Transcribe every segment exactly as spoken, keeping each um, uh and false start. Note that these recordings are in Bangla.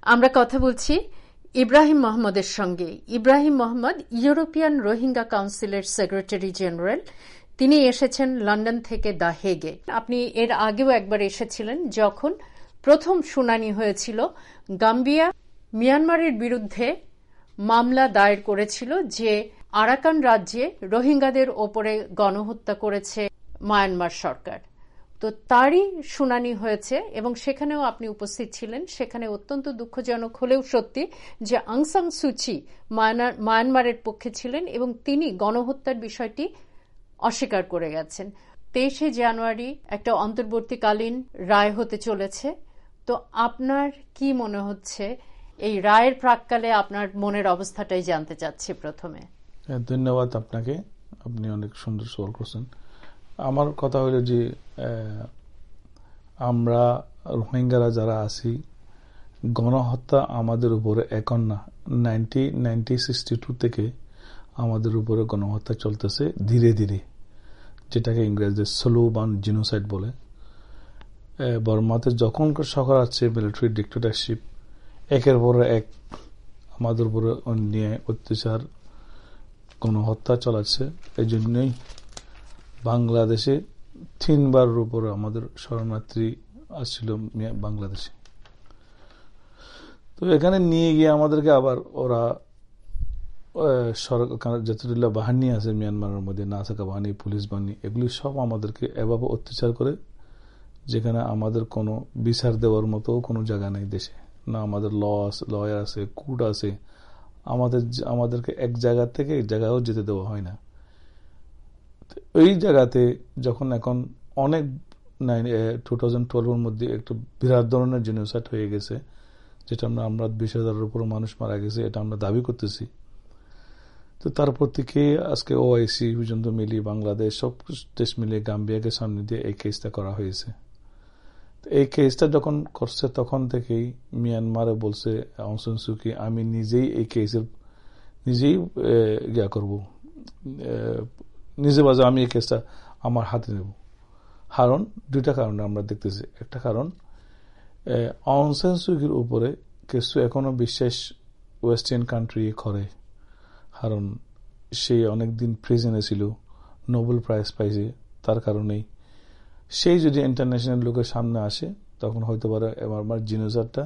আমরা কথা বলছি ইব্রাহিম মোহাম্মদের সঙ্গে। ইব্রাহিম মোহাম্মদ ইউরোপিয়ান রোহিঙ্গা কাউন্সিলের সেক্রেটারি জেনারেল। তিনি এসেছেন লন্ডন থেকে দ্য হেগে। আপনি এর আগেও একবার এসেছিলেন যখন প্রথম শুনানি হয়েছিল। গাম্বিয়া মিয়ানমারের বিরুদ্ধে মামলা দায়ের করেছিল যে আরাকান রাজ্যে রোহিঙ্গাদের ওপরে গণহত্যা করেছে মায়ানমার সরকার। তো তারই শুনানি হয়েছে এবং সেখানেও আপনি উপস্থিত ছিলেন। সেখানে অত্যন্ত দুঃখজনক হলেও সত্যি যে অং সান সুচি মায়ানমারের পক্ষে ছিলেন এবং তিনি গণহত্যার বিষয়টি অস্বীকার করে গেছেন। তেইশে জানুয়ারি একটা অন্তর্বর্তীকালীন রায় হতে চলেছে। তো আপনার কি মনে হচ্ছে এই রায়ের প্রাক্কালে? আপনার মনের অবস্থাটাই জানতে চাচ্ছি প্রথমে। ধন্যবাদ আপনাকে, আপনি অনেক সুন্দর সওয়াল করছেন। আমার কথা হলো যে আমরা রোহিঙ্গারা যারা আছি, গণহত্যা আমাদের উপরে এখন না, নাইনটিন নাইনটি সিক্সটি টু থেকে আমাদের উপরে গণহত্যা চলতেছে ধীরে ধীরে, যেটাকে ইংরেজিতে স্লো বার্ন জিনোসাইড বলে। বর্মাতে যখন সরকার আছে মিলিটারি ডিক্টেটরশিপ, একের পর এক আমাদের উপরে অন্যায় অত্যাচার গণহত্যা চালাচ্ছে। এই জন্যই বাংলাদেশে তিনবারের উপরে আমাদের শরণার্থী আসছিল বাংলাদেশে। তো এখানে নিয়ে গিয়ে আমাদেরকে আবার ওরা সরকার যতগুলো বাহিনী আছে মিয়ানমারের মধ্যে, নাসাকা বাহিনী, পুলিশ বাহিনী, এগুলি সব আমাদেরকে এভাবে অত্যাচার করে যেখানে আমাদের কোনো বিচার দেওয়ার মতো কোনো জায়গা নেই দেশে। না আমাদের ল আছে, লয়ার আছে, কোর্ট আছে। আমাদের আমাদেরকে এক জায়গা থেকে এক জায়গায়ও যেতে দেওয়া হয় না। এই জায়গাতে যখন এখন অনেক টু থাউজেন্ড টুয়েলভের মধ্যে একটা বিরাট ধরনের জেনোসাইড হয়ে গেছে, যেটা আমরা আমরা বিশ হাজারের উপর মানুষ মারা গেছে, এটা আমরা দাবি করতেছি। তো তারপর থেকে আজকে ওআইসি পর্যন্ত মিলিয়ে বাংলাদেশ সব দেশ মিলিয়ে গাম্বিয়াকে সামনে দিয়ে এই কেসটা করা হয়েছে। এই কেসটা যখন করছে তখন থেকেই মিয়ানমারে বলছে অং সান সু কি, আমি নিজেই এই কেসের নিজেই ইয়া করব, নিজে বাজে আমি এই কেসটা আমার হাতে নেব। কারণ দুইটা কারণে আমরা দেখতেছি। একটা কারণ, অং সান সু কির উপরে কিছু এখনো বিশ্বাস ওয়েস্টার্ন কান্ট্রি করে, কারণ সে অনেকদিন প্রিজনে ছিল, নোবেল প্রাইজ পাইছে। তার কারণেই সেই যদি ইন্টারন্যাশনাল লোকের সামনে আসে তখন হয়তো পারে আমার জিনোসাইডটা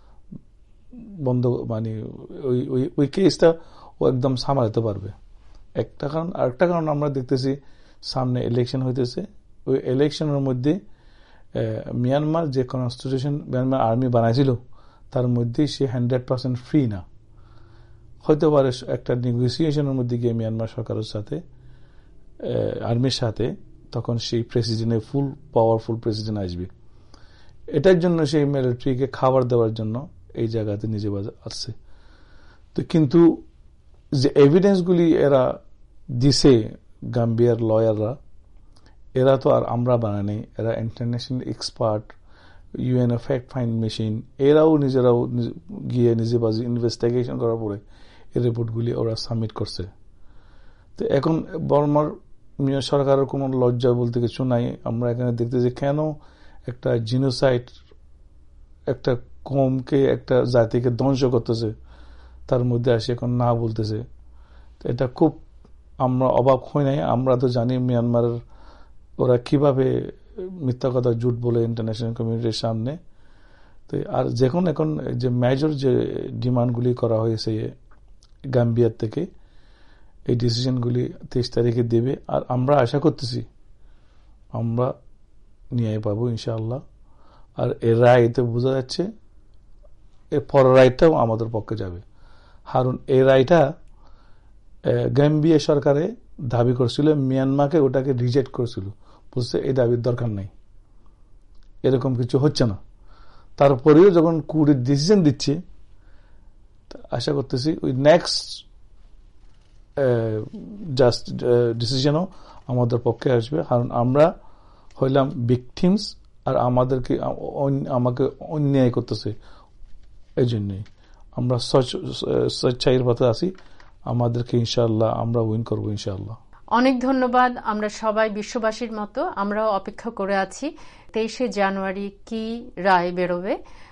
বন্ধ, মানে ওই ওই কেসটা ও একদম সামালাতে পারবে। একটা কারণ। আরেকটা কারণ আমরা দেখতেছি সামনে ইলেকশন হইতেছে। ওই ইলেকশনের মধ্যে মিয়ানমার যে কনস্টিটিউশন মিয়ানমার আর্মি বানাইছিল তার মধ্যে সে হান্ড্রেড পার্সেন্ট ফ্রি না। হয়তো পারে একটা নেগোসিয়েশনের মধ্যে গিয়ে মিয়ানমার সরকারের সাথে, আর্মির সাথে, তখন সেই প্রেসিডেন্টের ফুল পাওয়ারফুল প্রেসিডেন্ট আসবে। এটার জন্য সেই মিলিটারিকে খাবার দেওয়ার জন্য এই জায়গাতে নিজে আসছে। তো কিন্তু যে এভিডেন্সগুলি এরা দিছে গাম্বিয়ার লয়াররা, এরা তো আর আমরা বানাই, এরা international expert, UNO fact find machine, এরাও নিজেরাও গিয়ে নিজে বাজি ইনভেস্টিগেশন করার পরে এই রিপোর্টগুলি ওরা সাবমিট করছে। তো এখন বর্মার সরকারের কোনো লজ্জা বলতে কিছু নাই। আমরা এখানে দেখতেছি কেন একটা জিনোসাইড একটা কমকে, একটা জাতিকে ধ্বংস করতেছে, তার মধ্যে আসে এখন না বলতেছে। এটা খুব আমরা অবাক হই নাই। আমরা তো জানি মিয়ানমারের ওরা কিভাবে মিথ্যা কথা জুট বলে ইন্টারন্যাশনাল কমিউনিটির সামনে। তো আর যখন এখন যে মেজর যে ডিমান্ডগুলি করা হয়েছে গাম্বিয়ার থেকে, এই ডিসিশনগুলি তেইশ তারিখে দেবে। আর আমরা আশা করতেছি আমরা নিয়ে পাবো ইনশাআল্লাহ। আর এর রায় এতে বোঝা যাচ্ছে এর পরের রায়টাও আমাদের পক্ষে যাবে। কারণ এই রায়টা গাম্বিয়া সরকারে দাবি করছিল, মিয়ানমারকে ওটাকে রিজেক্ট করেছিল, বলছে এই দাবির দরকার নাই, এরকম কিছু হচ্ছে না। তারপরেও যখন কোর্টের ডিসিশন দিচ্ছে, আশা করতেছি ওই নেক্সট জাস্ট ডিসিশনও আমাদের পক্ষে আসবে। কারণ আমরা হইলাম ভিকটিমস, আর আমাদেরকে আমাকে অন্যায় করতেছে। এই জন্যই আমরা স্বেচ্ছায়ের পথে আসি। আমাদেরকে ইনশাআল্লাহ আমরা উইন করবো ইনশাআল্লাহ। অনেক ধন্যবাদ। আমরা সবাই বিশ্ববাসীর মতো আমরাও অপেক্ষা করে আছি তেইশে জানুয়ারি কি রায় বেরোবে।